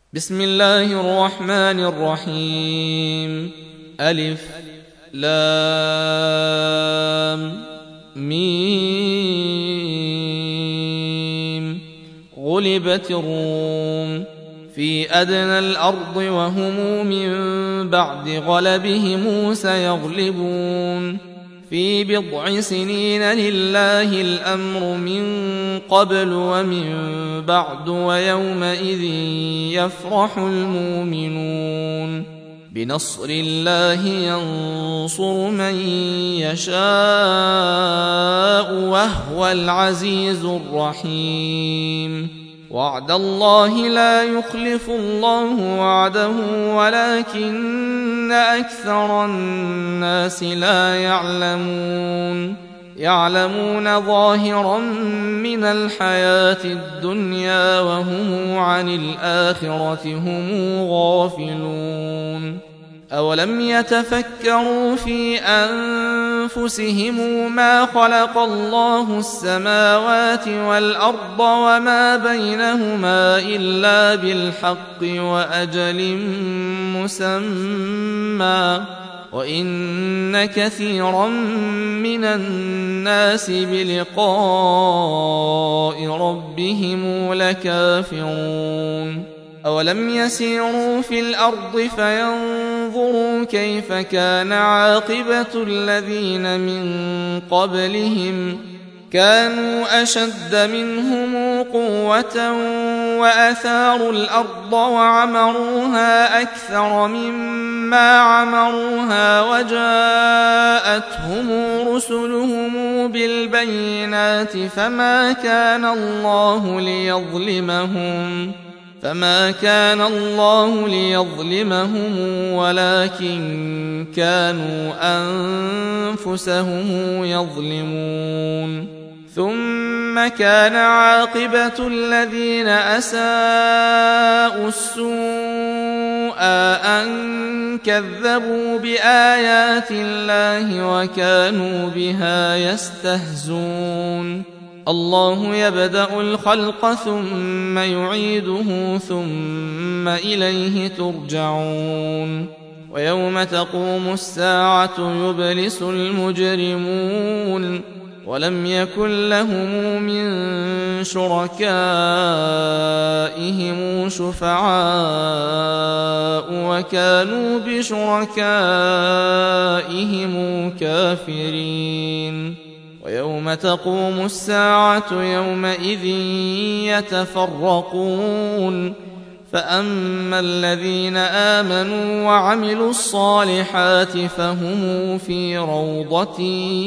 بسم الله الرحمن الرحيم. ألف لام ميم. غلبت الروم في أدنى الأرض وهم من بعد غلبهم سيغلبون في بضع سنين لله الأمر من قبل ومن بعد ويومئذ يفرح المؤمنون بنصر الله ينصر من يشاء وهو العزيز الرحيم. وعد الله لا يخلف الله وعده ولكن أكثر الناس لا يعلمون ظاهرا من الحياة الدنيا وهم عن الآخرة هم غافلون. أولم يتفكروا في أنفسهم ما خلق الله السماوات والأرض وما بينهما إلا بالحق وأجل مسمى وإن كثيرا من الناس بلقاء ربهم لكافرون. أولم يسيروا في الأرض فينظروا كيف كان عاقبة الذين من قبلهم كانوا أشد منهم قوة وأثاروا الأرض وعمروها أكثر مما عمروها وجاءتهم رسلهم بالبينات فما كان الله ليظلمهم ولكن كانوا أنفسهم يظلمون. ثم كان عاقبة الذين أساءوا السوء أن كذبوا بآيات الله وكانوا بها يستهزئون. الله يبدأ الخلق ثم يعيده ثم إليه ترجعون. ويوم تقوم الساعة يبلس المجرمون ولم يكن لهم من شركائهم شفعاء وكانوا بشركائهم كافرين. ويوم تقوم الساعة يومئذ يتفرقون فأما الذين آمنوا وعملوا الصالحات فهم في روضة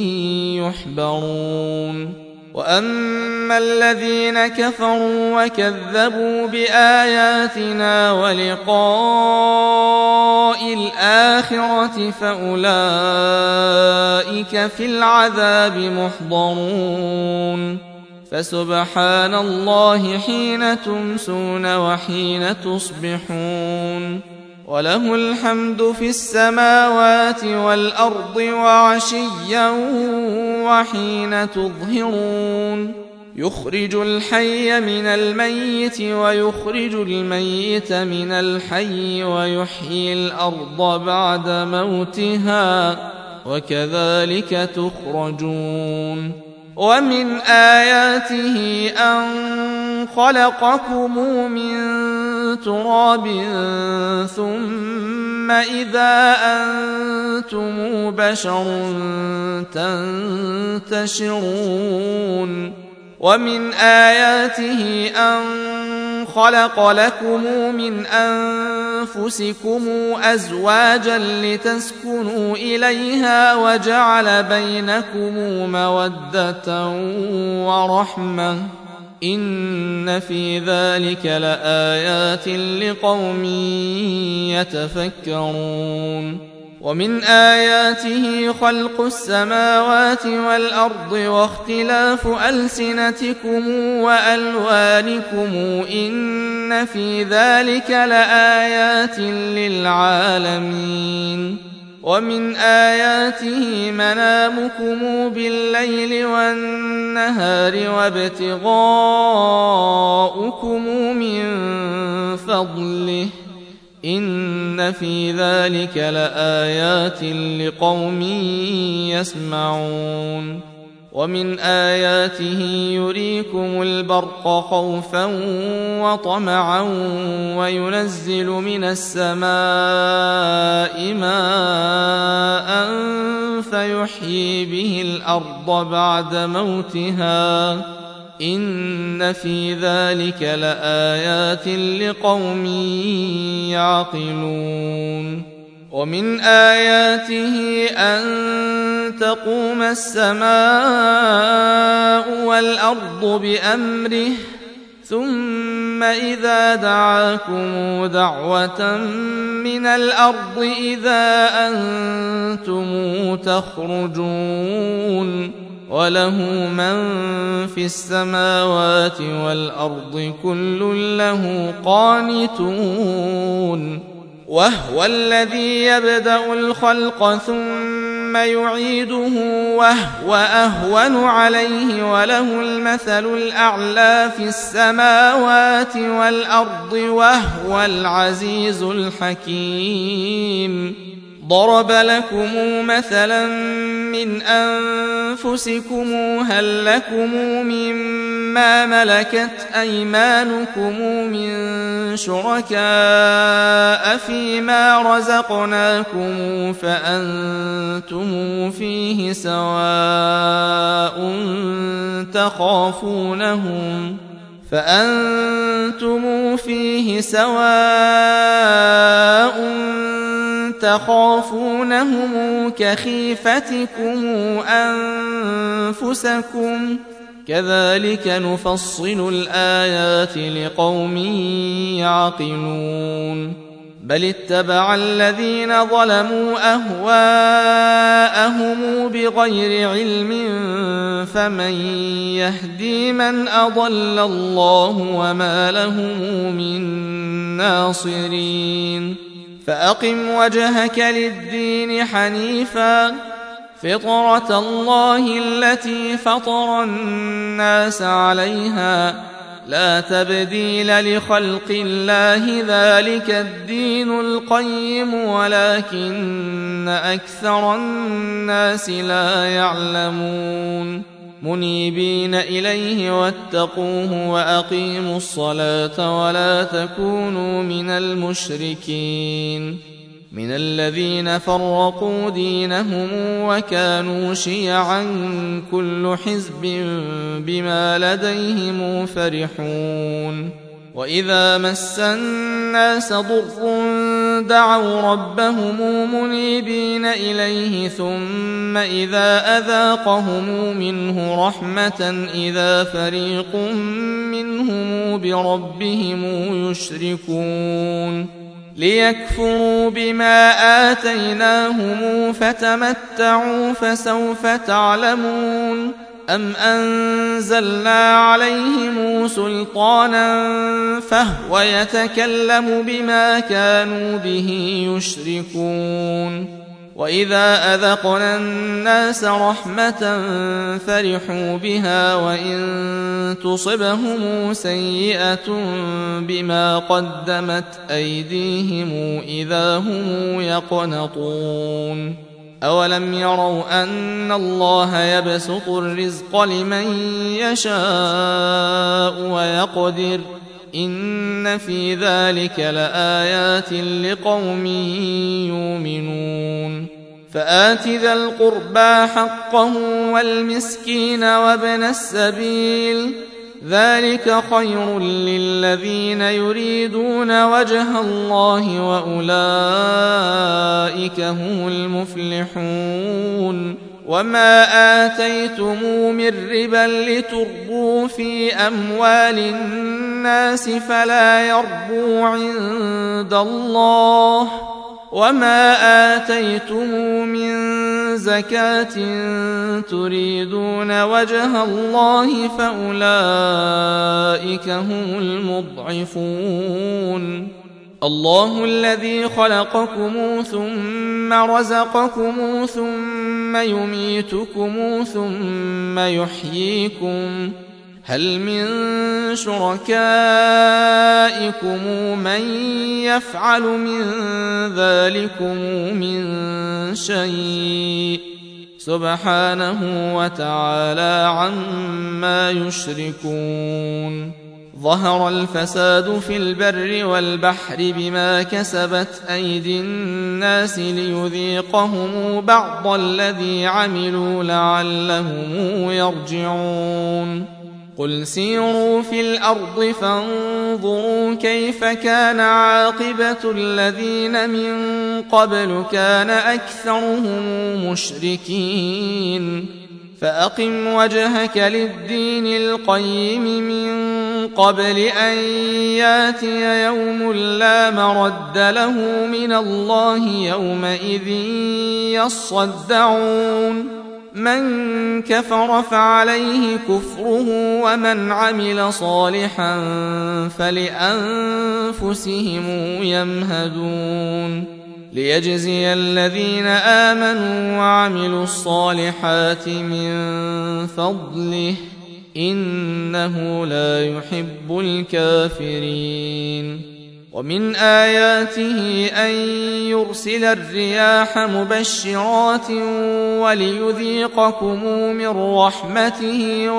يحبرون. وأما الذين كفروا وكذبوا بآياتنا ولقاء الآخرة فأولئك في العذاب محضرون. فسبحان الله حين تمسون وحين تصبحون وله الحمد في السماوات والأرض وعشيا وحين تظهرون. يخرج الحي من الميت ويخرج الميت من الحي ويحيي الأرض بعد موتها وكذلك تخرجون. ومن آياته أن خلقكم من تراب ثم إذا أنتم بشر تنتشرون. ومن آياته أن خلق لكم من أنفسكم أزواجا لتسكنوا إليها وجعل بينكم مودة ورحمة إن في ذلك لآيات لقوم يتفكرون. ومن آياته خلق السماوات والأرض واختلاف ألسنتكم وألوانكم إن في ذلك لآيات للعالمين. ومن آياته منامكم بالليل والنهار وابتغاؤكم من فضله إن في ذلك لآيات لقوم يسمعون ومن آياته يريكم البرق خوفا وطمعا وينزل من السماء ماء فيحيي به الأرض بعد موتها إن في ذلك لآيات لقوم يعقلون ومن آياته أن تقوم السماء والأرض بأمره ثم إذا دعاكم دعوة من الأرض إذا أنتم تخرجون وله من في السماوات والأرض كل له قانتون وهو الذي يبدأ الخلق ثم يعيده وهو أهون عليه وله المثل الأعلى في السماوات والأرض وهو العزيز الحكيم ضرب لكم مثلا من أنفسكم هل لكم مما ملكت أيمانكم من شركاء فيما رزقناكم فأنتم فيه سواء تخافونهم كخيفتكم أنفسكم كذلك نفصل الآيات لقوم يعقلون بل اتبع الذين ظلموا أهواءهم بغير علم فمن يهدي من أضل الله وما لهم من ناصرين فأقم وجهك للدين حنيفا فطرة الله التي فطر الناس عليها لا تبديل لخلق الله ذلك الدين القيم ولكن أكثر الناس لا يعلمون منيبين إليه واتقوه وأقيموا الصلاة ولا تكونوا من المشركين من الذين فرقوا دينهم وكانوا شيعا كل حزب بما لديهم فرحون وإذا مس الناس ضر دعوا ربهم منيبين إليه ثم إذا أذاقهم منه رحمة إذا فريق منهم بربهم يشركون ليكفروا بما آتيناهم فتمتعوا فسوف تعلمون أم أنزلنا عليهم سلطانا فهو يتكلم بما كانوا به يشركون وإذا أذقنا الناس رحمة فرحوا بها وإن تصبهم سيئة بما قدمت أيديهم إذا هم يقنطون أولم يروا أن الله يبسط الرزق لمن يشاء ويقدر إن في ذلك لآيات لقوم يؤمنون فآت ذا القربى حقه والمسكين وابن السبيل ذلك خير للذين يريدون وجه الله وأولئك هم المفلحون وما آتيتم من ربا لتربوا في أموال الناس فلا يربو عند الله وما آتيتم من زكاة تريدون وجه الله فأولئك هم المضعفون الله الذي خلقكم ثم رزقكم ثم يميتكم ثم يحييكم هل من شركائكم من يفعل من ذلكم من شيء سبحانه وتعالى عما يشركون ظهر الفساد في البر والبحر بما كسبت أيدي الناس ليذيقهم بعض الذي عملوا لعلهم يرجعون قل سيروا في الأرض فانظروا كيف كان عاقبة الذين من قبل كان أكثرهم مشركين فأقم وجهك للدين القيم من قبل أن ياتي يوم لا مرد له من الله يومئذ يصدعون من كفر فعليه كفره ومن عمل صالحا فلأنفسهم يمهدون ليجزي الذين آمنوا وعملوا الصالحات من فضله إنه لا يحب الكافرين ومن آياته أن يرسل الرياح مبشرات وليذيقكم من رحمته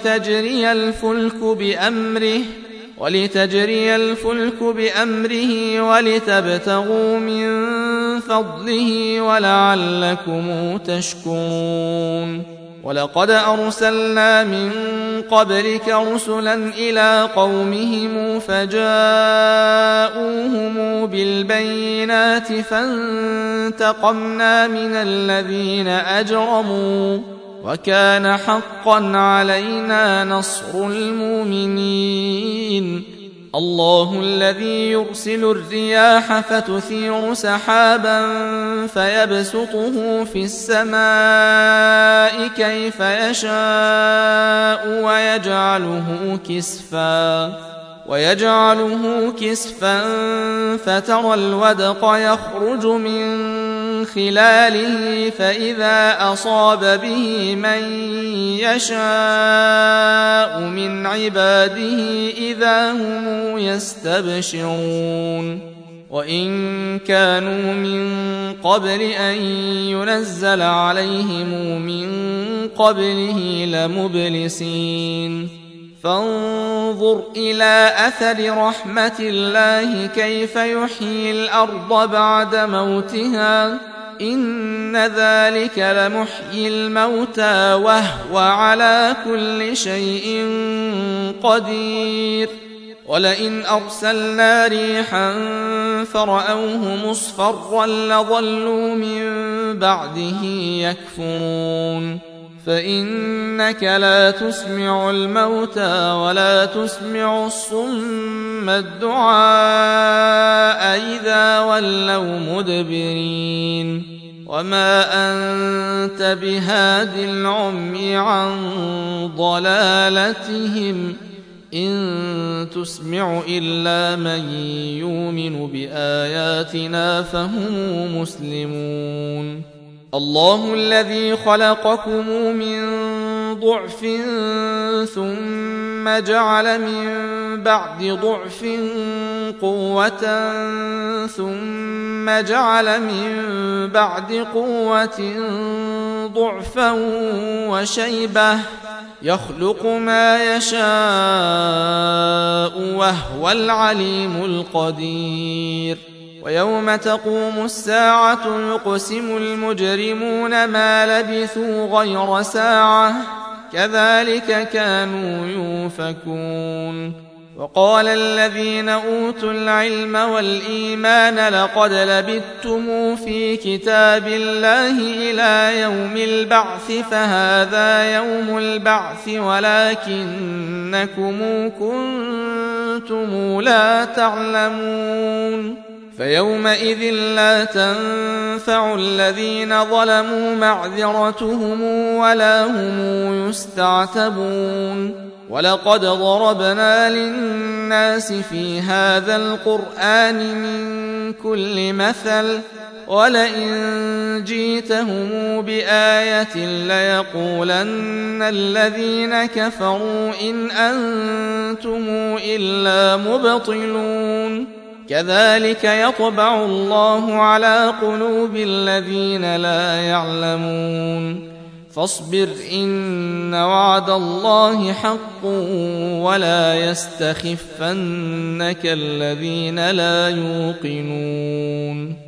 ولتجري الفلك بأمره ولتبتغوا من فضله ولعلكم تشكرون ولقد أرسلنا من قبلك رسلا إلى قومهم فجاءوهم بالبينات فانتقمنا من الذين أجرموا وكان حقا علينا نصر المؤمنين الله الذي يرسل الرياح فتثير سحابا فيبسطه في السماء كيف يشاء ويجعله كسفا فترى الودق يخرج من خلاله فإذا أصاب به من يشاء من عباده إذا هم يستبشرون وإن كانوا من قبل أن ينزل عليهم من قبله لمبلسين فانظر إلى أثر رحمة الله كيف يحيي الأرض بعد موتها إن ذلك لمحيي الموتى وهو على كل شيء قدير ولئن أرسلنا ريحا فرأوه مصفرا لظلوا من بعده يكفرون فإنك لا تسمع الموتى ولا تسمع الصم الدعاء إذا ولوا مدبرين وما أنت بهاد العمي عن ضلالتهم إن تسمع إلا من يؤمن بآياتنا فهم مسلمون الله الذي خلقكم من ضعف ثم جعل من بعد ضعف قوة ثم جعل من بعد قوة ضعفا وشيبة يخلق ما يشاء وهو العليم القدير ويوم تقوم الساعة يقسم المجرمون ما لبثوا غير ساعة كذلك كانوا يؤفكون وقال الذين أوتوا العلم والإيمان لقد لبثتم في كتاب الله إلى يوم البعث فهذا يوم البعث ولكنكم كنتم لا تعلمون فيومئذ لا تنفع الذين ظلموا معذرتهم ولا هم يستعتبون ولقد ضربنا للناس في هذا القرآن من كل مثل ولئن جئتهم بآية ليقولن الذين كفروا إن أنتم إلا مبطلون كذلك يطبع الله على قلوب الذين لا يعلمون فاصبر إن وعد الله حق ولا يستخفنك الذين لا يوقنون